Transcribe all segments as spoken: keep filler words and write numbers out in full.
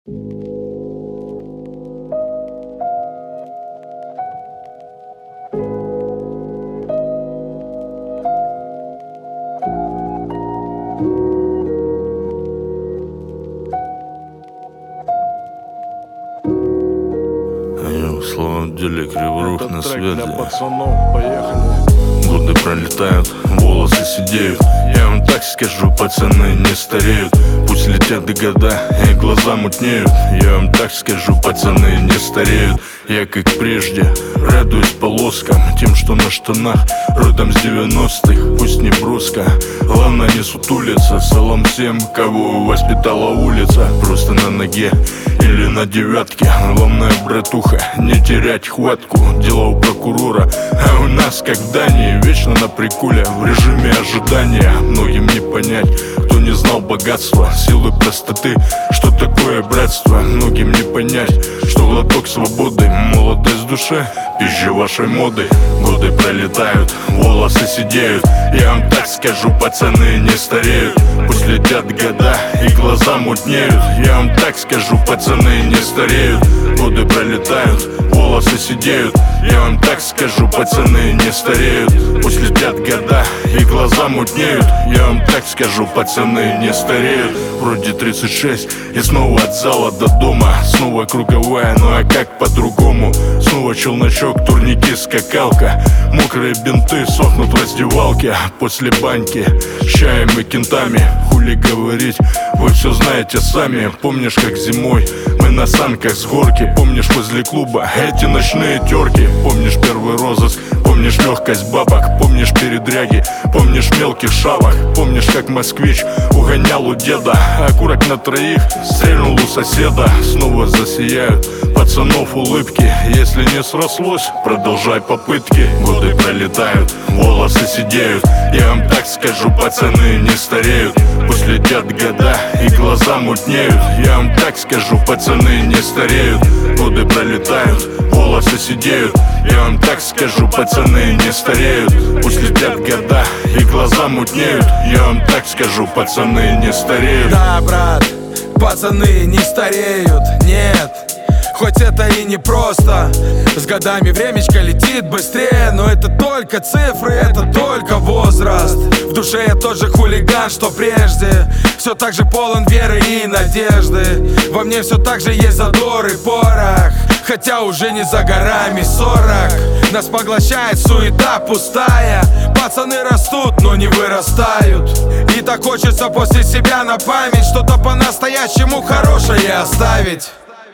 Они в словом деле криворух на свете. Для пацанов, поехали. Годы пролетают, волосы сидеют. Я вам так скажу, пацаны не стареют. Пусть летят года и глаза мутнеют. Я вам так скажу, пацаны не стареют. Я как прежде радуюсь полоскам, тем, что на штанах родом с девяностых. Пусть не броско, главное не сутулиться. Салам всем, кого воспитала улица. Просто на ноге или на девятке. Главное, братуха, не терять хватку. Дела у прокурора, а у нас, как в Дании, вечно на приколе, в режиме ожидания. Многим не понять, кто не знал богатства, силы простоты, что такое братство. Многим не понять, что глоток свободы, молодость в душе, пища вашей моды. Годы пролетают, волосы сидеют. Я вам так скажу, пацаны не стареют. Пусть летят года и глаза мутнеют. Я вам так скажу, пацаны не стареют. Годы пролетают, волосы сидеют. Я вам так скажу, пацаны не стареют. Пусть летят года и глаза мутнеют. Я вам так скажу, пацаны не стареют. Вроде тридцать шесть и снова от зала до дома. Снова круговая, ну а как по-другому? Снова челночок, турники, скакалка. Мокрые бинты сохнут в раздевалке. После баньки с чаем и кентами. Хули говорить, вы все знаете сами. Помнишь, как зимой мы на санках с горки? Помнишь, возле клуба эти ночные терки? Помнишь первый розыск? Помнишь легкость бабок? Помнишь передряги? Помнишь мелких шавок? Помнишь, как москвич угонял у деда? Окурок на троих стрельнул у соседа. Снова засияют пацанов улыбки. Если не срослось, продолжай попытки. Годы пролетают, волосы сидеют. Я вам так скажу, пацаны не стареют. Пусть летят года и глаза мутнеют. Я вам так скажу, пацаны не стареют. Годы пролетают, волосы сидеют. Я вам так скажу, пацаны не стареют. Пусть летят года и глаза мутнеют. Я вам так скажу, пацаны не стареют. Да, брат, пацаны не стареют, нет. Хоть это и не просто. С годами времечко летит быстрее. Но это только цифры, это только возраст. В душе я тот же хулиган, что прежде. Все так же полон веры и надежды. Во мне все так же есть задор и порох. Хотя уже не за горами сорок. Нас поглощает суета пустая. Пацаны растут, но не вырастают. И так хочется после себя на память что-то по-настоящему хорошее оставить.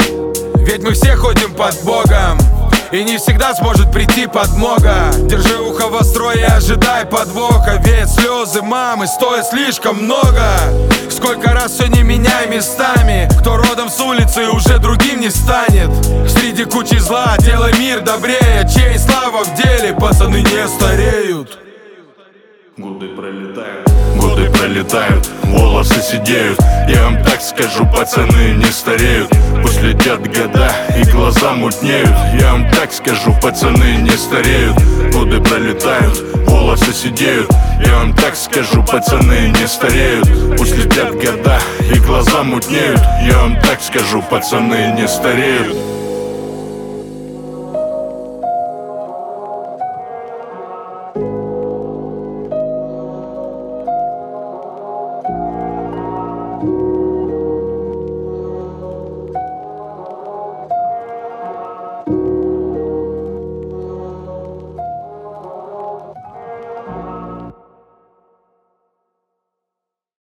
Ведь мы все ходим под Богом, и не всегда сможет прийти подмога. Держи ухо востро и ожидай подвоха. Ведь слезы мамы стоят слишком много. Сколько раз все не меняй местами. Кто родом с улицы уже другим не станет. Среди кучи зла делай мир добрее. Чей слава в деле, пацаны не стареют. Годы пролетают, годы пролетают, волосы сидеют. Я вам так скажу, пацаны не стареют. Пусть летят года и глаза мутнеют. Я вам так скажу, пацаны не стареют. Годы пролетают, волосы сидеют. Я вам так скажу, пацаны не стареют. Пусть летят года и глаза мутнеют. Я вам так скажу, пацаны не стареют.